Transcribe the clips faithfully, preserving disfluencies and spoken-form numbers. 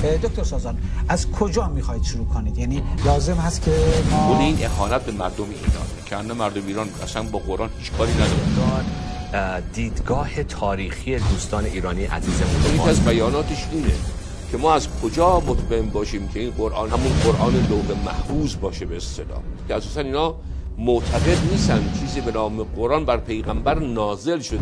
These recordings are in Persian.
دکتر سازان از کجا میخواید شروع کنید؟ یعنی لازم هست که ما اون این اهانت به مردم ایران که اند مردم ایران اصلا با قرآن هیچ کاری ندارن. دیدگاه تاریخی دوستان ایرانی عزیزمون یکی از بیاناتش اینه که ما از کجا مطمئن باشیم که این قرآن همون قرآن لوح محفوظ باشه به اصطلاح، که اساسا اینا معتقد نیستن چیزی به نام قرآن بر پیغمبر نازل شده.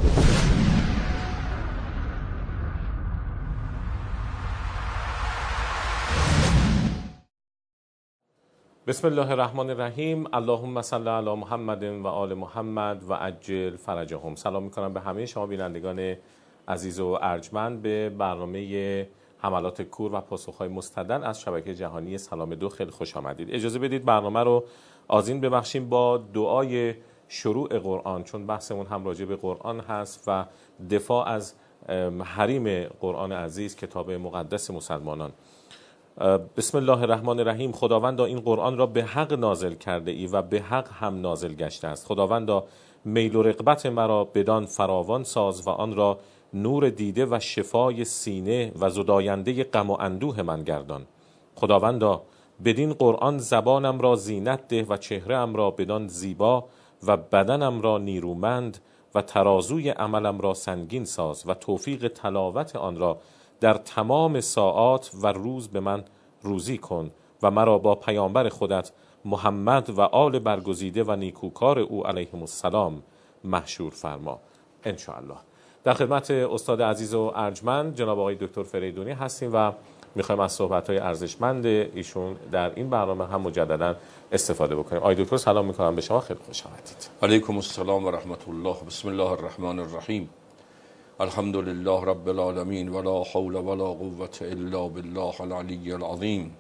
بسم الله الرحمن الرحیم. اللهم صل علی محمد و آل محمد و عجل فرجهم. سلام میکنم به همه شما بینندگان عزیز و ارجمند به برنامه حملات کور و پاسخهای مستدل از شبکه جهانی سلام دو. خیلی خوش آمدید. اجازه بدید برنامه رو آذین ببخشیم با دعای شروع قرآن، چون بحثمون هم راجع به قرآن هست و دفاع از حریم قرآن عزیز، کتاب مقدس مسلمانان. بسم الله الرحمن الرحیم. خداوندا این قرآن را به حق نازل کرده ای و به حق هم نازل گشته است. خداوندا میل و رغبت مرا بدان فراوان ساز و آن را نور دیده و شفای سینه و زداینده غم و اندوه من گردان. خداوندا بدین قرآن زبانم را زینت ده و چهره ام را بدان زیبا و بدنم را نیرومند و ترازوی عملم را سنگین ساز و توفیق تلاوت آن را در تمام ساعات و روز به من روزی کن و مرا با پیامبر خودت محمد و آل برگزیده و نیکوکار او علیهم السلام محشور فرما ان شاء الله. در خدمت استاد عزیز و ارجمند جناب آقای دکتر فریدونی هستیم و میخوایم از صحبت‌های ارزشمند ایشون در این برنامه هم مجددا استفاده بکنیم. آقای دکتر سلام میکنم به شما، خیلی خوش آمدید. علیکم السلام و رحمت الله. بسم الله الرحمن الرحیم. الحمد لله رب العالمین ولا حول ولا قوة الا بالله العلی العظیم.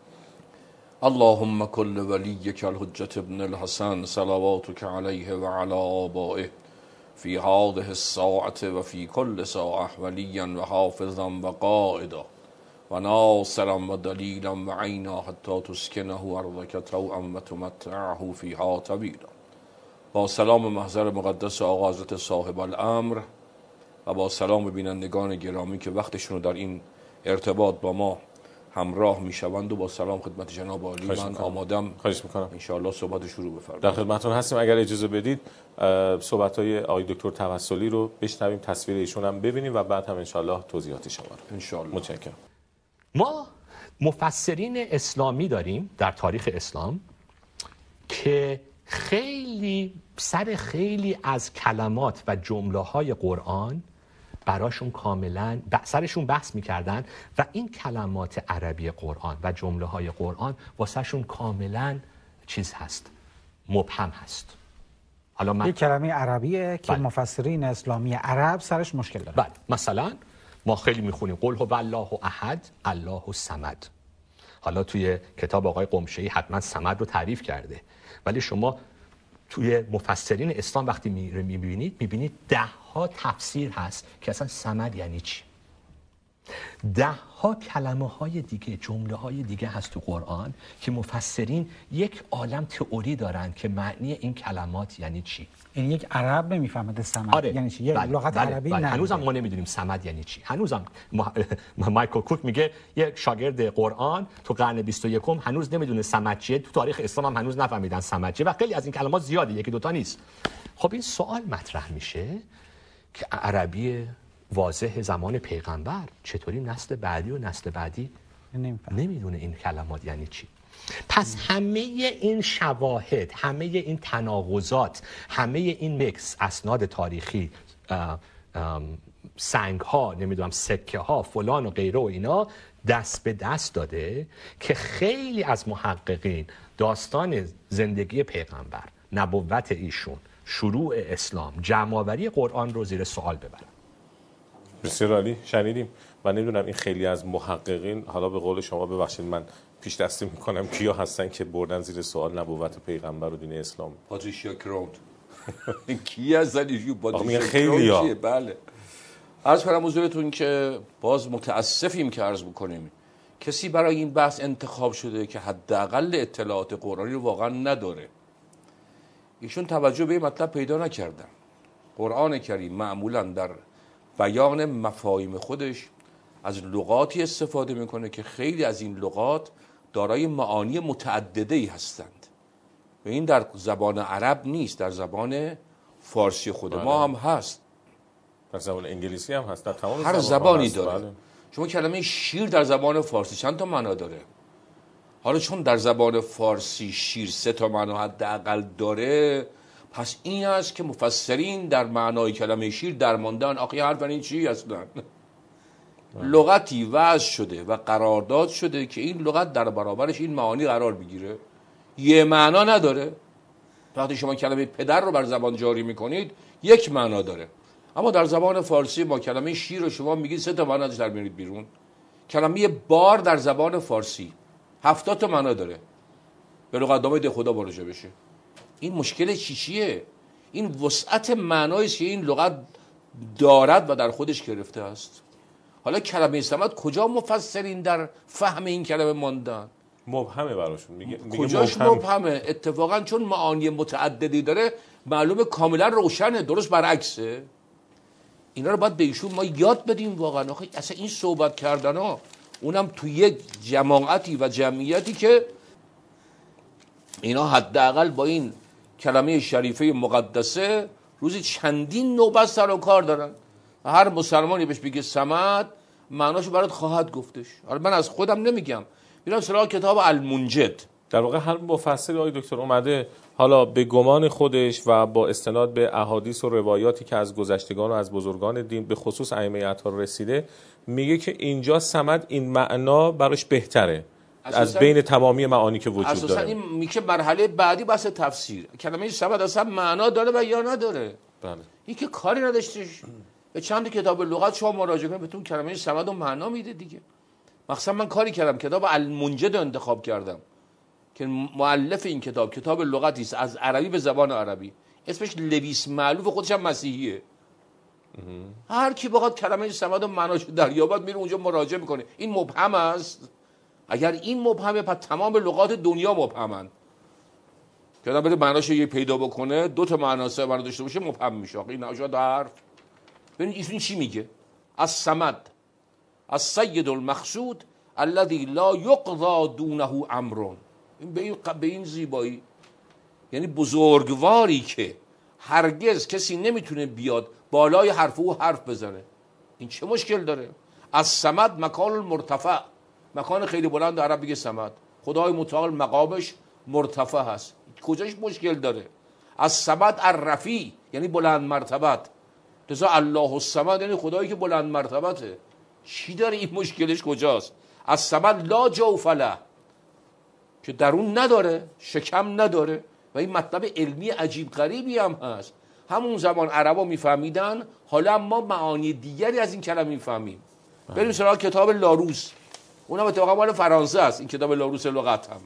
اللهم كل وليك الحجة ابن الحسن صلواتك عليه وعلى آبائه في هذه الساعة وفي كل ساعة وليا وحافظا وقائدا وناصرا ودليلا وعينا حتى تسكنه أرضك طوعا وتمتعه فيها طويلا. با سلام محضر مقدس آقا حضرت صاحب الامر و با سلام بینندگان گرامی که وقتشون رو در این ارتباط با ما همراه میشوند و با سلام خدمت جناب عالی من آمادم. خواهش میکنم ان شاء الله صحبت شروع بفرمایید. در خدمتتون هستیم. اگر اجازه بدید صحبت‌های آقای دکتر توسلی رو بشنویم، تصویر ایشون هم ببینیم و بعد هم ان شاء الله توضیحات شما رو. ان شاء الله. متشکرم. ما مفسرین اسلامی داریم در تاریخ اسلام که خیلی سر خیلی از کلمات و جمله‌های قرآن براشون کاملا سرشون بحث میکردن و این کلمات عربی قرآن و جمله های قرآن واسه شون کاملا چیز هست، مبهم هست. حالا من... یک کلمه عربیه که بله. مفسرین اسلامی عرب سرش مشکل داره. بله. مثلا ما خیلی میخونیم قل هو الله احد الله الصمد. حالا توی کتاب آقای قمشه‌ای حتما صمد رو تعریف کرده، ولی شما توی مفسرین اسلام وقتی میبینید میبینید ده ها تفسیر هست که اصلا صمد یعنی چی. ده ها کلمه های دیگه، جمله های دیگه هست تو قرآن که مفسرین یک عالم تئوری دارن که معنی این کلمات یعنی چی. این یک عرب نمیفهمه صمد آره. یعنی چی. یک بله. لغت بله. عربی بله. نه. هنوزم ما نمیدونیم صمد یعنی چی. هنوزم ما... مایکل کوک میگه یک شاگرد قرآن تو قرن بیست و یکم هنوز نمیدونه صمد چیه. تو تاریخ اسلام هم هنوز نفهمیدن صمد چیه و خیلی از این کلمات زیاده، یکی دوتا نیست. خب این سوال مطرح میشه که عربی واضح زمان پیغمبر چطوری نسل بعدی و نسل بعدی نمیدونه این کلمات یعنی چی. پس همه این شواهد، همه این تناقضات، همه این مکس، اسناد تاریخی، سنگ ها، نمیدونم سکه ها، فلان و غیره و اینا دست به دست داده که خیلی از محققین داستان زندگی پیغمبر، نبوت ایشون، شروع اسلام، جمع‌آوری قرآن رو زیر سوال ببرن. بسیار عالی. شنیدیم و نمیدونم این خیلی از محققین، حالا به قول شما ببخشید من پیش دستی میکنم، کیا هستن که بردن زیر سوال نبوت پیغمبر و دین اسلام؟ پاتریشیا کراوند. کی هستن ایشون؟ پاتریشیا خیلی ها. بله. عرض کنم حضورتون که باز متاسفیم که عرض بکنیم کسی برای این بحث انتخاب شده که حداقل اطلاعات قرآنی رو واقعا نداره. ایشون توجه به این مطلب پیدا نکردن. قرآن کریم معمولا در بیان مفاهیم خودش از لغاتی استفاده میکنه که خیلی از این لغات دارای معانی متعدده‌ای هستند و این در زبان عرب نیست، در زبان فارسی خود بله. ما هم هست، در زبان انگلیسی هم هست، در تمام هر زبانی هست. داره. بله. شما کلمه شیر در زبان فارسی چند تا معنا داره؟ حالا چون در زبان فارسی شیر سه تا معنا حداقل داره، پس این است که مفسرین در معنای کلمه شیر درماندن. آخه حرف این چی اصلا؟ لغتی وضع شده و قرارداد شده که این لغت در برابرش این معانی قرار بگیره، یه معنا نداره. وقتی شما کلمه پدر رو بر زبان جاری میکنید یک معنا داره، اما در زبان فارسی با کلمه شیر رو شما میگید سه تا معنا در میارید بیرون. کلمه بار در زبان فارسی هفتاد تا معنا داره، به لغتنامه ده خدا مراجعه بشه. این مشکل چی چیه؟ این وسعت معنایی است که این لغت دارد و در خودش گرفته است. حالا کلمه صمد کجا مفسرین در فهم این کلمه ماندن؟ مبهمه براشون. میگه کجاش مبهم. مبهمه؟ اتفاقا چون معانی متعددی داره معلومه کاملا روشنه، درست برعکسه. اینا رو باید به ایشون ما یاد بدیم واقعا. آخه اصلا این صحبت کردن ها، اونم تو یک جماعتی و جمعیتی که اینا حداقل با این کلمه شریفه مقدسه روزی چندین نوبت سر و کار دارن و هر مسلمانی بهش بگه صمد معناشو برات خواهد گفتش. حالا من از خودم نمیگم، میرم سراغ کتاب المنجد. در واقع هر مفسری آقای دکتر اومده حالا به گمان خودش و با استناد به احادیث و روایاتی که از گذشتگان و از بزرگان دین به خصوص ائمه اطهار رسیده، میگه که اینجا صمد این معنا براش بهتره از بین تمامی معانی که وجود اساساً داره. این میگه مرحله بعدی بحث تفسیر. کلمه صمد اصلا معنا داره و یا نداره؟ بله. این که کاری نداشتش. به چند کتاب لغت شما مراجعه کنید بهتون کلمه صمد رو معنا میده دیگه. مثلا من کاری کردم، کتاب المنجد رو انتخاب کردم که مؤلف این کتاب کتاب لغتی است از عربی به زبان عربی، اسمش لویس معلوف، خودش هم مسیحیه. هر کی بخواد کلمه صمد و معناش دریابد میره اونجا مراجعه میکنه. این مبهم است. اگر این مبهمه پس تمام لغات دنیا مبهمن. که آدم بره معناش یه پیدا بکنه، دو تا معنا سه معنا داشته باشه مبهم میشه. این نشد حرف. ببین این چی میگه؟ الصمد السید المقصود الذي لا يقضى دونه امر. این به این به این زیبایی، یعنی بزرگواری که هرگز کسی نمیتونه بیاد بالای حرف او حرف بزنه. این چه مشکل داره؟ الصمد مکان المرتفع، مکان خیلی بلند عرب بگه صمد. خدای متعال مقامش مرتفع هست، کجاش مشکل داره؟ الصمد الرفیع یعنی بلند مرتبت. لذا الله الصمد یعنی خدایی که بلند مرتبته. چی داره؟ این مشکلش کجاست؟ الصمد لا جوف له، که درون نداره، شکم نداره. و این مطلب علمی عجیب غریبی هم هست. همون زمان عربا میفهمیدن، حالا ما معانی دیگری از این کلمه میفهمیم. بریم سراغ کتاب لاروس، اونم اتفاقا مال فرانسه است. این کتاب لاروس لغت هم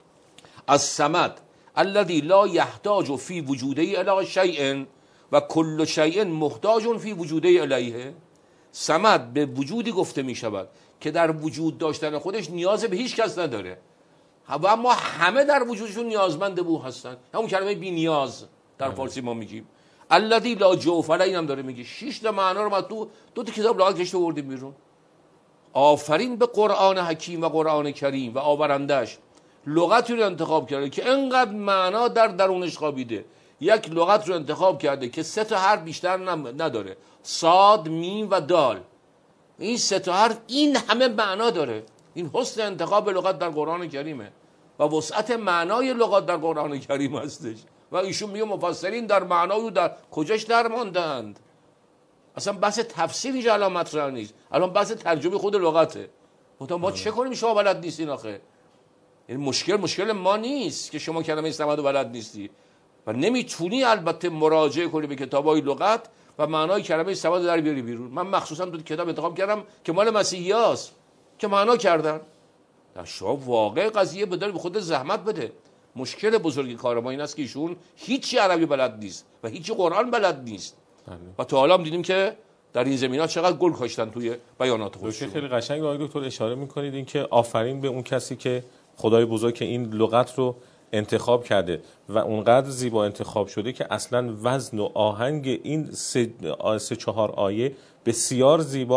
الصمد الذي لا يحتاج في وجوده الی شیء و کل شیء محتاج فی وجوده الیه. صمد به وجودی گفته می شود که در وجود داشتن خودش نیاز به هیچ کس نداره و اما همه در وجودشون نیازمند به او هستن. همون کلمه بی نیاز در فارسی ما میگیم. الذی لا جوف له، اینم داره میگه. شش تا معنا رو ما تو دو تا کتاب لغت کشته آوردیم بیرون. آفرین به قرآن حکیم و قرآن کریم و آورندش. لغتی رو انتخاب کرده که انقدر معنا در درونش خوابیده. یک لغت رو انتخاب کرده که سه تا حرف بیشتر نداره، صاد، میم و دال. این سه تا حرف این همه معنا داره. این حسن انتخاب لغت در قرآن کریمه و وسعت معنای لغت در قرآن کریم هستش. و ایشون میگه مفسرین در معنای در کجاش در ماندند. اصلا بحث تفسیر اینجا الان مطرح نیست، الان بحث ترجمه خود لغته. گفتم ما چه کنیم شما بلد نیستین آخه؟ یعنی مشکل مشکل ما نیست که شما کلمه صمد بلد نیستی و نمیتونی البته مراجعه کنی به کتابای لغت و معنای کلمه صمد در بیاری بیرون. من مخصوصا دو کتاب انتخاب کردم که مال مسیحیاست که معنا کردن. در شما واقع قضیه بداری به خود زحمت بده. مشکل بزرگی کار ما این است که ایشون هیچی عربی بلد نیست و هیچی قرآن بلد نیست. و تا حالا هم دیدیم که در این زمینات چقدر گل کاشتن توی بیانات خودشون. خیلی قشنگ آقای دکتر اشاره می‌کنید این که آفرین به اون کسی که خدای بزرگ که این لغت رو انتخاب کرده و اونقدر زیبا انتخاب شده که اصلا وزن و آهنگ این سه, سه چهار آیه بسیار زیبا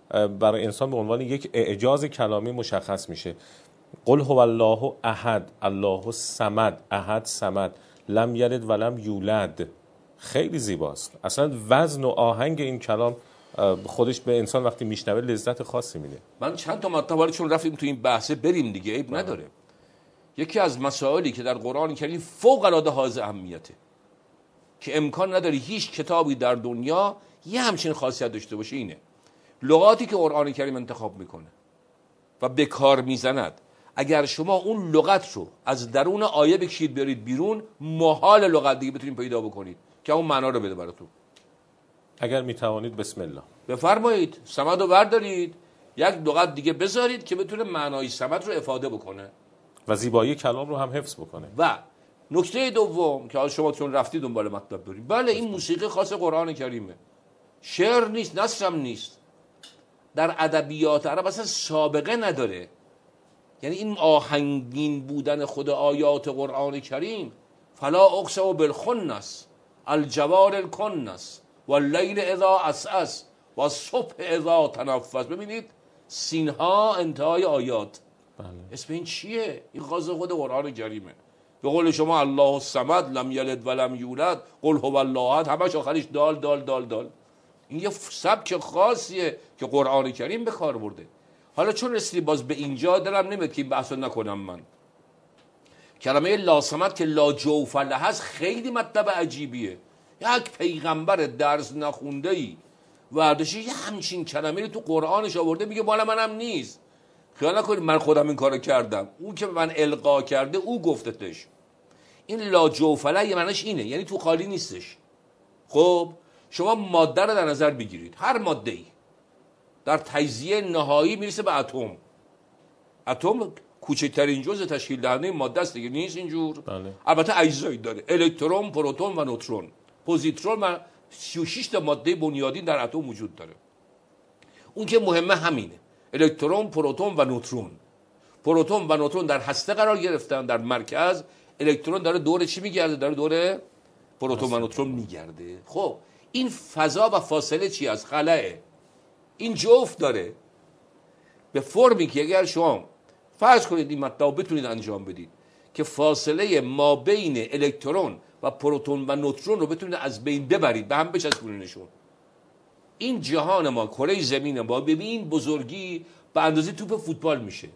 برای انسان به عنوان یک اعجاز کلامی مشخص میشه. قل هو الله احد، الله الصمد، احد صمد، لم یلد ولم یولد. خیلی زیباست. اصلا وزن و آهنگ این کلام خودش به انسان وقتی میشنوه لذت خاصی میده. من چند تا مطلب چون رفتیم تو این بحثه بریم دیگه، عیب نداره. یکی از مسائلی که در قرآن کریم فوق العاده حائز اهمیته که امکان نداره هیچ کتابی در دنیا یه همچین خاصیت داشته باشه، اینه لغاتی که قرآن کریم انتخاب میکنه و به کار میزند. اگر شما اون لغت رو از درون آیه بکشید برید بیرون، محال لغت دیگه بتونید پیدا بکنید که اون معنا رو بده براتون. اگر میتوانید بسم الله بفرمایید، صمد رو بردارید، یک لغت دیگه بذارید که بتونه معنای صمد رو افاده بکنه و زیبایی کلام رو هم حفظ بکنه. و نکته دوم که حالا شما چون رفتید دنبال مطلب دارید، بله این موسیقی خاص قرآن کریمه، شعر نیست، نثر هم نیست، در ادبیات عرب اصلا سابقه نداره. یعنی این آهنگین بودن خود آیات قرآن کریم، فلا اقسم بالخنس الجوار الکنس واللیل اذا عسعس والصبح اذا تنفس. ببینید سینها انتهای آیات. بله. اسم این چیه؟ این خاص خود قرآن کریمه. به قول شما الله الصمد، لم یلد ولم یولد، قل هو الله احد، همش آخرش دال دال دال دال. این یه سبک خاصیه که قرآن کریم به کار برده. حالا چون رسیدی باز به اینجا، دلم نمیاد که این بحثو نکنم. من کلمه لا صمد که لا جوف له هست خیلی مطلب عجیبیه. یک پیغمبر درس نخونده ای ورداشی یه همچین کلمه رو تو قرآنش آورده، میگه مال منم نیست. خیال نکنید من خودم این کارو کردم، اون که من القا کرده او گفتتش. این لا جوف له یه معنیش اینه، یعنی تو خالی نیستش. خب شما ماده رو در نظر بگیرید، هر ماده ای در تجزیه نهایی میرسه به اتم. اتم کوچکترین جزء تشکیل دهنده ماده است دیگه، نیست اینجور؟ بله. البته اجزایی داره، الکترون، پروتون و نوترون. پوزیترون و سی و شش تا ماده بنیادی در اتم وجود داره. اون که مهمه همینه، الکترون، پروتون و نوترون. پروتون و نوترون در هسته قرار گرفتن در مرکز، الکترون داره دور چی میگرده؟ داره دور پروتون و نوترون میگرده. خب این فضا و فاصله چی است؟ خلأه. این جفت داره به فرمی که اگر شما فرض کنید این مطلب بتونید انجام بدید که فاصله ما بین الکترون و پروتون و نوترون رو بتونید از بین ببرید، به هم بچسبونینشون، این جهان ما، کره زمین ما، ببین بزرگی به اندازه توپ فوتبال میشه.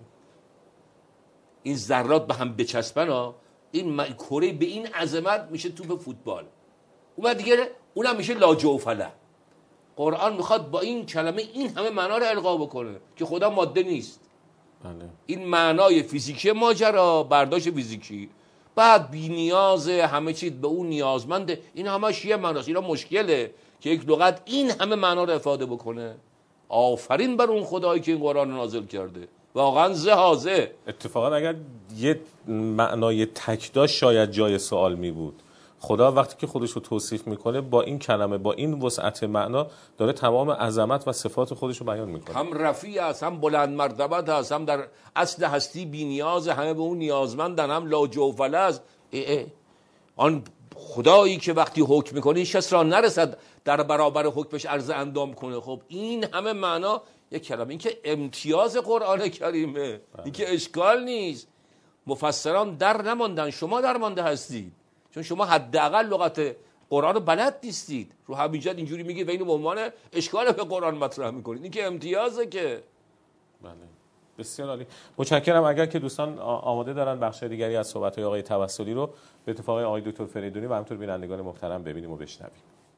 این ذرات به هم بچسبن ها، این کره به این عظمت میشه توپ فوتبال. اون دیگه اونم میشه لا جوف له. قرآن میخواد با این کلمه این همه معنا رو القا بکنه که خدا ماده نیست. بله. این معنای فیزیکی ماجرا، برداشت فیزیکی، بعد بی نیاز همه چیز به اون نیازمنده، این همش یه معناست. اینا مشکله که یک لغت این همه معنا رو افاده بکنه. آفرین بر اون خدایی که این قرآن نازل کرده، واقعا زهازه. اتفاقا اگر یه معنای تک داشت شاید جای سوال می بود. خدا وقتی که خودش رو توصیف میکنه با این کلمه، با این وسعت معنا، داره تمام عظمت و صفات خودش رو بیان میکنه. هم رفیع است، هم بلند مرتبت است، هم در اصل هستی بی نیاز، همه به اون نیازمندن، هم لا جوف له است. آن خدایی که وقتی حکم میکنه هیچ کس را نرسد در برابر حکمش عرض اندام کنه. خب این همه معنا یک کلمه، این که امتیاز قرآن کریمه، این که اشکال نیست. مفسران در نماندن، شما در مانده هستید، چون شما حداقل لغت قرآن رو بلد نیستید. رو همینجا اینجوری میگید و اینو به عنوان اشکال به قرآن مطرح میکنید. این که امتیازه که. بله بسیار عالی، متشکرم. اگر که دوستان آماده دارن بخش دیگری از صحبت‌های آقای توسلی رو به اتفاق آقای دکتر فریدونی و همینطور بینندگان محترم ببینیم و بشنویم.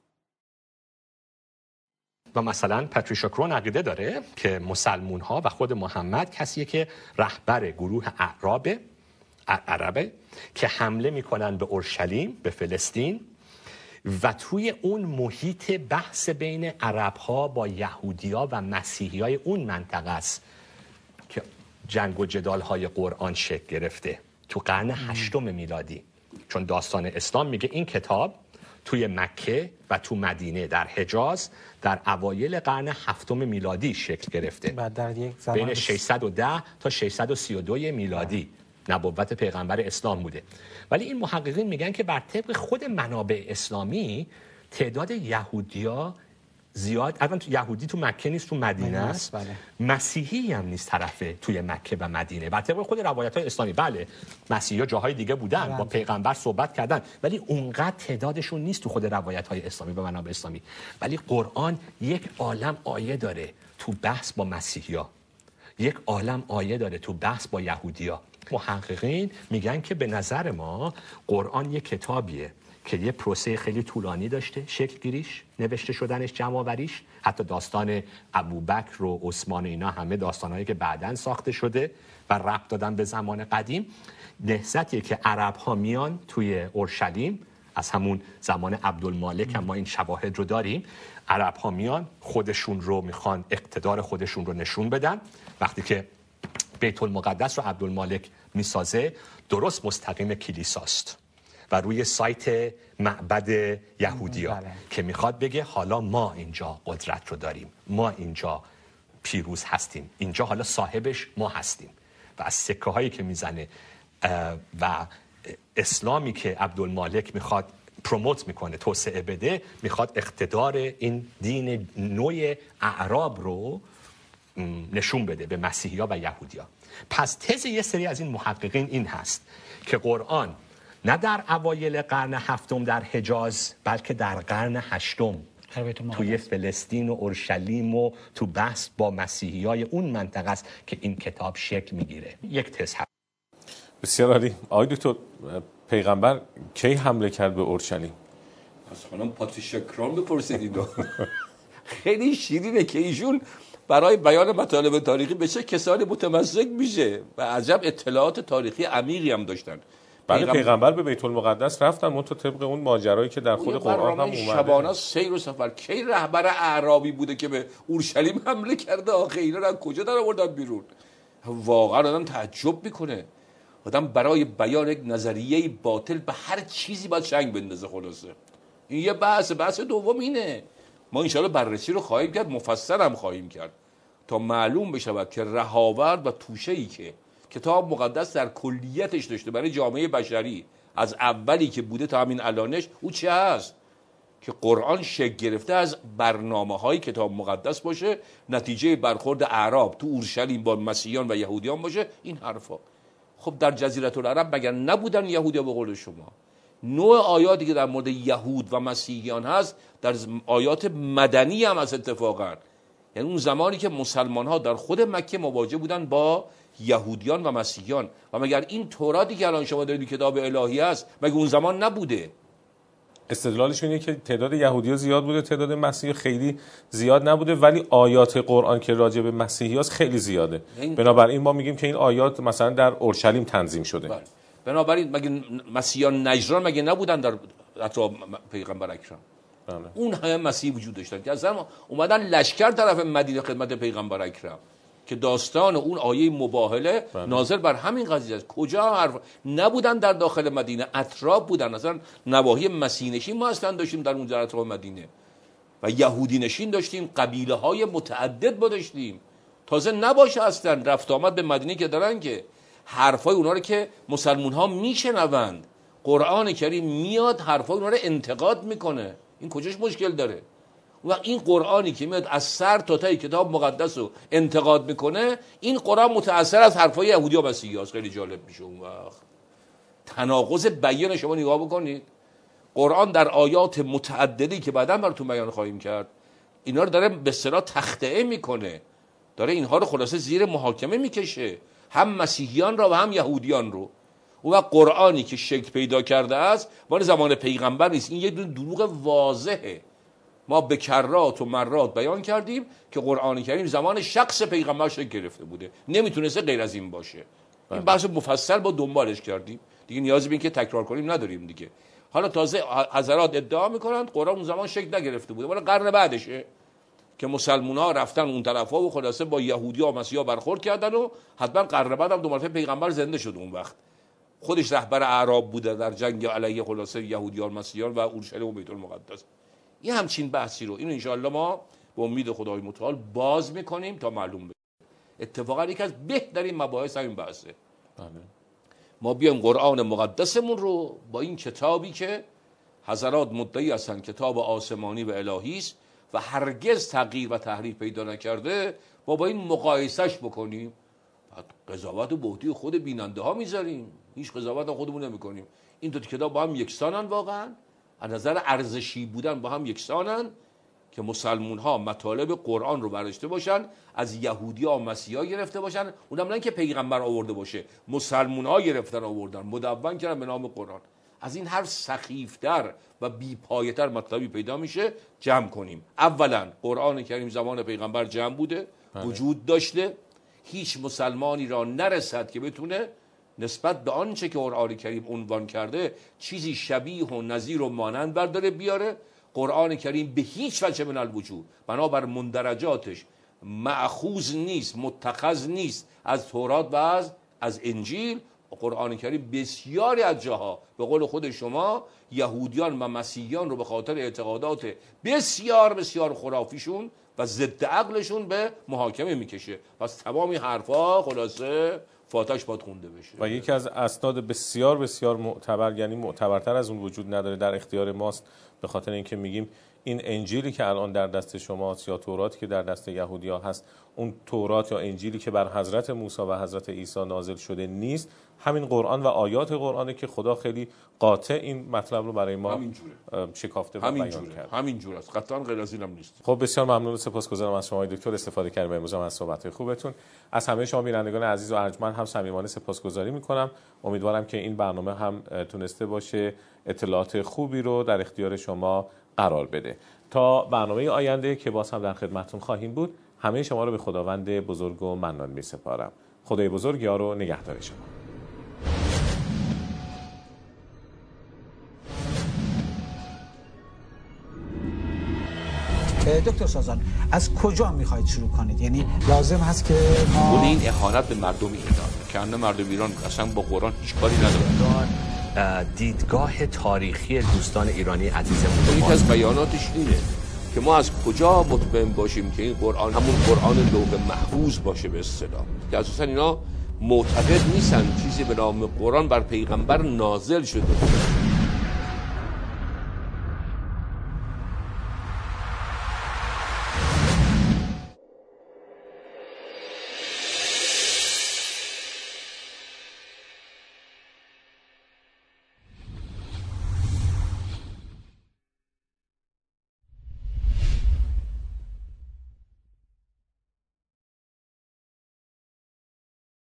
و مثلا پاتریشیا کرون عقیده داره که مسلمون ها و خود محمد کسیه که رهبر گروه اعراب عربه که حمله میکنن به اورشلیم، به فلسطین، و توی اون محیط بحث بین عرب ها با یهودی ها و مسیحی های اون منطقه است که جنگ و جدال های قرآن شکل گرفته تو قرن هشتم میلادی. چون داستان اسلام میگه این کتاب توی مکه و تو مدینه در حجاز در اوایل قرن هفتم میلادی شکل گرفته، بعد در یک زمان بین ششصد و ده تا ششصد و سی و دو میلادی نبوت پیغمبر اسلام بوده. ولی این محققین میگن که بر طبق خود منابع اسلامی تعداد یهودیا زیاد الان تو یهودی تو مکه نیست، تو مدینه است. بله. مسیحی هم نیست طرفه توی مکه و مدینه. بر طبق خود روایت‌های اسلامی بله مسیحی‌ها جاهای دیگه بودن، بله. با پیغمبر صحبت کردن، ولی اونقدر تعدادشون نیست تو خود روایت‌های اسلامی به منابع اسلامی. ولی قرآن یک عالم آیه داره تو بحث با مسیحی‌ها، یک عالم آیه داره تو بحث با یهودی‌ها. محققین میگن که به نظر ما قرآن یک کتابیه که یه پروسه خیلی طولانی داشته، شکل گیریش، نوشته شدنش، جمع آوریش، حتی داستان ابوبکر و عثمان اینا همه داستانایی که بعداً ساخته شده و ربط دادن به زمان قدیم. نهضتیه که عرب‌ها میان توی اورشلیم، از همون زمان عبدالمالک هم ما این شواهد رو داریم، عرب‌ها میان خودشون رو میخوان اقتدار خودشون رو نشون بدن. وقتی که بیت المقدس رو عبدالمالک میسازه درست مستقیم کلیساست و روی سایت معبد یهودی‌ها بله. که میخواد بگه حالا ما اینجا قدرت رو داریم، ما اینجا پیروز هستیم، اینجا حالا صاحبش ما هستیم. و از سکه هایی که میزنه و اسلامی که عبدالمالک میخواد پروموت میکنه، توسعه بده، میخواد اقتدار این دین نوع اعراب رو نشون بده به مسیحی‌ها و یهودی‌ها. پس تز یه سری از این محققین این هست که قرآن نه در اوایل قرن هفتم در حجاز بلکه در قرن هشتم توی فلسطین و اورشلیم و تو بحث با مسیحیای اون منطقه است که این کتاب شکل میگیره. یک تز هست. بسیار عالی. آقای دکتر، پیغمبر کی حمله کرد به اورشلیم؟ از خانم پاتریشیا کرام بپرسید اینو. خیلی شیرینه که ایشون برای بیان مطالب تاریخی به چه کسانی متمسک میشه و عجب اطلاعات تاریخی عمیقی هم داشتن. بله پیغمبر, پیغمبر به بیت المقدس رفتن منتها طبق اون ماجرایی که در خود قرآن هم اومده. شبانه سیر و سفر. کی رهبر اعرابی بوده که به اورشلیم حمله کرده؟ آخه اینا رو کجا در آوردن بیرون؟ واقعا آدم تعجب میکنه. آدم برای بیان یک نظریه باطل به هر چیزی باید شنگ بندازه. خلاصه این یه بحث بحث دوم اینه. ما انشاءالله بررسی رو خواهیم کرد، مفصل هم خواهیم کرد تا معلوم بشود که رهاورد و توشه‌ای که کتاب مقدس در کلیتش داشته برای جامعه بشری از اولی که بوده تا همین الانش، او چه هست که قرآن شکل گرفته از برنامه‌های کتاب مقدس باشه، نتیجه برخورد اعراب تو اورشلیم با مسیحیان و یهودیان باشه. این حرفا خب در جزیره العرب مگر نبودن یهودیا؟ به قول شما نوع آیاتی که در مورد یهود و مسیحیان هست در آیات مدنی هم از اتفاقا، یعنی اون زمانی که مسلمان ها در خود مکه مواجه بودن با یهودیان و مسیحیان. و مگر این توراتی که الان شما دارید کتاب الهی هست مگر اون زمان نبوده؟ استدلالش اینه که تعداد یهودی‌ها زیاد بوده، تعداد مسیحی خیلی زیاد نبوده، ولی آیات قرآن که راجع به مسیحیاست خیلی زیاده. بنابراین ما میگیم که این آیات مثلا در اورشلیم تنظیم شده. بله. بنابراین مگه مسیحیان نجران مگه نبودن در اطراف پیغمبر اکرم؟ بله. اون همه مسیحی وجود داشتن که اصلا اومدن لشکر طرف مدینه خدمت پیغمبر اکرم که داستان اون آیه مباهله بله. ناظر بر همین قضیه است. کجا حرف نبودن در داخل مدینه، اطراف بودن. اصلا نواحی مسیحی نشین ما اصلا داشتیم در اون در اطراف مدینه و یهودی نشین داشتیم، قبیله های متعدد با داشتیم. تازه نباشه اصلا رفت آمد به مدینه که دارن که حرفای اونا رو که مسلمون ها میشنوند، قرآن کریم میاد حرفای اونا رو انتقاد میکنه. این کجاش مشکل داره؟ و این قرآنی که میاد از سر تا ته کتاب مقدس رو انتقاد میکنه، این قرآن متأثر از حرفای یهودی و مسیحی هست. خیلی جالب میشه اون وقت. تناقض بیان شما نگاه بکنید. قرآن در آیات متعددی که بعداً براتون بیان خواهیم کرد اینا رو داره به اصطلاح تخطئه میکنه، داره اینها رو خلاصه زیر محاکمه میکشه، هم مسیحیان را و هم یهودیان رو. و قرآنی که شکل پیدا کرده است مال زمان پیغمبر نیست. این یه دروغ واضحه. ما به کرات و مرات بیان کردیم که قرآن کریم زمان شخص پیغمبر شکل گرفته بوده، نمیتونسته غیر از این باشه. این بحث مفصل با دنبالش کردیم دیگه، نیازی به این که تکرار کنیم نداریم دیگه. حالا تازه حضرات ادعا میکنند قرآن اون زمان شکل نگرفته بوده، ولی قرن بعدشه که مسلمونا رفتن اون طرفا و خلاصه با یهودی و مسیحا برخورد کردن و حتما قرن بعد هم دو مرتبه پیغمبر زنده شد. اون وقت خودش رهبر اعراب بوده در جنگ علیه خلاصه یهودیان مسیحیان و اورشلیم و بیت المقدس. این همچین بحثی رو اینو انشاءالله ما به امید خدای متعال باز میکنیم تا معلوم بشه. اتفاقا یکی از بهترین مباحث همین بحثه. بله. ما بیایم قرآن مقدسمون رو با این کتابی که حضرات مدعی هستن کتاب آسمانی و الهی است و هرگز تغییر و تحریف پیدا نکرده ما با این مقایسش بکنیم، بعد قضاوت و بهتی خود بیننده ها میذاریم، هیچ قضاوت خودمون نمیکنیم. این دو کتاب با هم یکسانن، واقعا از نظر ارزشی بودن با هم یکسانن که مسلمون ها مطالب قرآن رو برداشته باشن، از یهودی ها و مسیحا گرفته باشن، اونم نه که پیغمبر آورده باشه، مسلمون ها گرفتن آوردن مدون کردن به نام قرآن. از این هر سخیفتر و بی‌پایه‌تر مطلبی پیدا میشه جمع کنیم. اولا قرآن کریم زمان پیغمبر جمع بوده، وجود داشته، هیچ مسلمانی را نرسد که بتونه نسبت به آنچه که قرآن کریم عنوان کرده چیزی شبیه و نظیر و مانند برداره بیاره. قرآن کریم به هیچ وجه من الوجود بنابر مندرجاتش مأخوذ نیست، متخذ نیست از تورات و از از انجیل. قرآن کریم بسیاری از جاها به قول خود شما یهودیان و مسیحیان رو به خاطر اعتقادات بسیار بسیار خرافیشون و ضد عقلشون به محاکمه میکشه. پس تمامی حرفا خلاصه فاتحش باید خونده بشه. و یکی از اسناد بسیار بسیار معتبر، یعنی معتبرتر از اون وجود نداره، در اختیار ماست، به خاطر اینکه میگیم این انجیلی که الان در دست شماست یا توراتی که در دست یهودی‌ها هست، اون تورات یا انجیلی که بر حضرت موسی و حضرت عیسی نازل شده نیست، همین قرآن و آیات قرآنه که خدا خیلی قاطع این مطلب رو برای ما شکافته و بیان کرده. همین جور است، قطعا غیر از اینم نیست. خب بسیار ممنون و سپاسگزارم از شما دکتر، استفاده کردیم امروز از صحبت‌های خوبتون. از همه شما بینندگان عزیز و ارجمند هم صمیمانه سپاسگزاری می‌کنم. امیدوارم که این برنامه هم تونسته باشه اطلاعات خوبی رو در اختیار شما قرار بده. تا برنامه آینده که باز هم در خدمتتون خواهیم بود، همه شما رو به خداوند بزرگ و منان می‌سپارم. خدای بزرگ یار و نگهدار شما. دکتر سازان از کجا میخواید شروع کنید؟ یعنی لازم هست که ما خود این اهانت به مردم ایران که انه مردم ایران اصلا با قرآن هیچ کاری ندارن. دیدگاه تاریخی دوستان ایرانی عزیزمون، یکی از بیاناتش اینه که ما از کجا مطمئن باشیم که این قرآن همون قرآن لوح محفوظ باشه به اصطلاح، که اساسا اینا معتقد نیستن چیزی به نام قرآن بر پیغمبر نازل شده.